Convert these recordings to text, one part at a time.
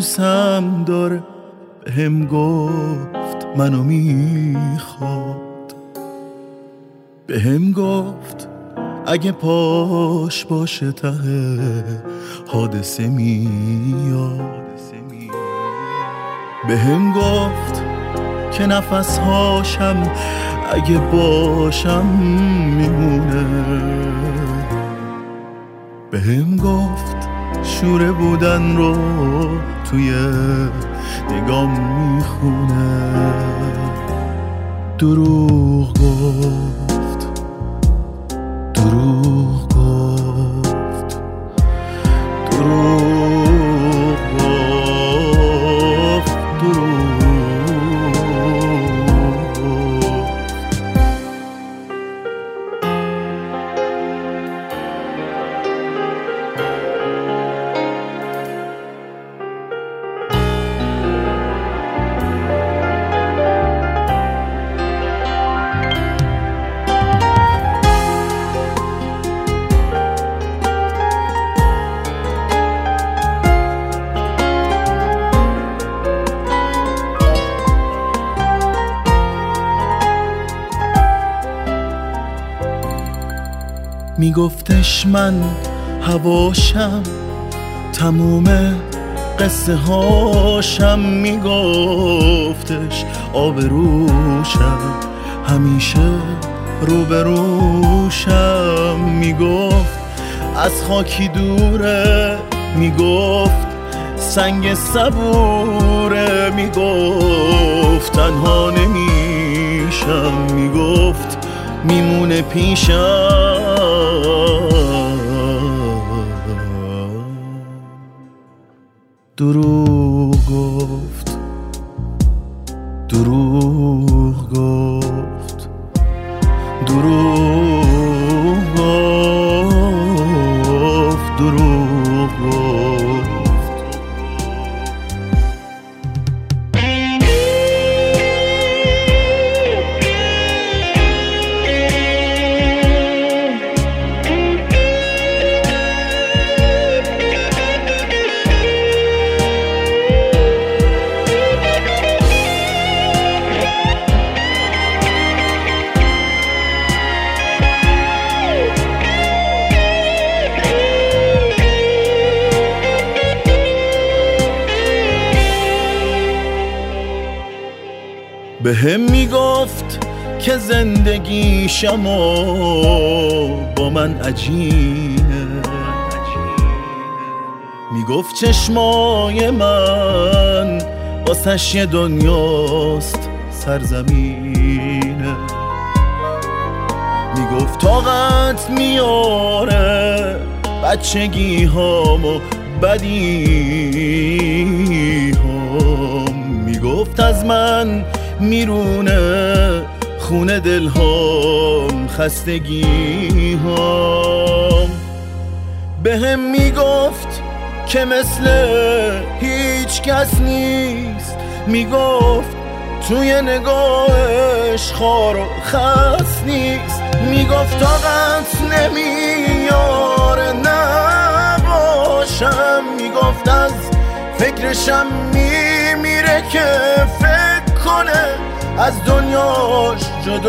دوستم داره، بهم گفت منو میخواد، بهم گفت اگه پاش باشه ته حادثه میاد، بهم گفت که نفس هاشم اگه باشم میمونه، بهم گفت شوره بودن رو توی نگام میخونه. دروغ گفت، دروغ گفت، دروغ گفت، دروغ. میگفتش من هواشم، تموم قصه هاشم، میگفتش آبروشم، همیشه روبروشم، میگفت از خاکی دوره، میگفت سنگ صبوره، میگفت تنها نمیشم، میگفت میمونه پیشم. دروغ گفت، دروغ گفت، دروغ گفت، دروغ گفت. بهم میگفت که زندگیشم با من عجینه، میگفت چشمای من واسش یه دنیاست سرزمینه، میگفت طاقت میاره بچگی هامو بدی هام، میگفت از من میرونه خونه دل هام خستگی هام، بهم میگفت که مثل هیچ کس نیست، میگفت توی نگاهش خار و خس نیست، میگفت طاقت نمیاره نباشم، میگفت از فکرشم میمیره که فکر کنه از دنیاش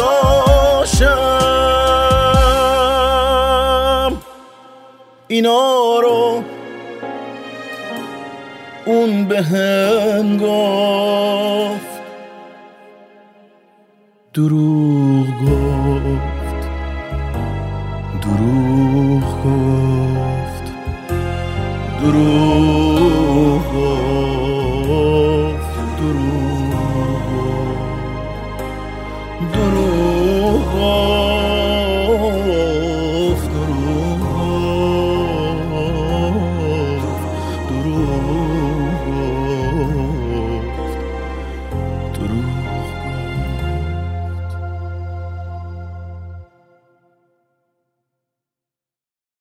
جداشم. اینا رو اون بهم گفت، دروغ گفت، دروغ گفت.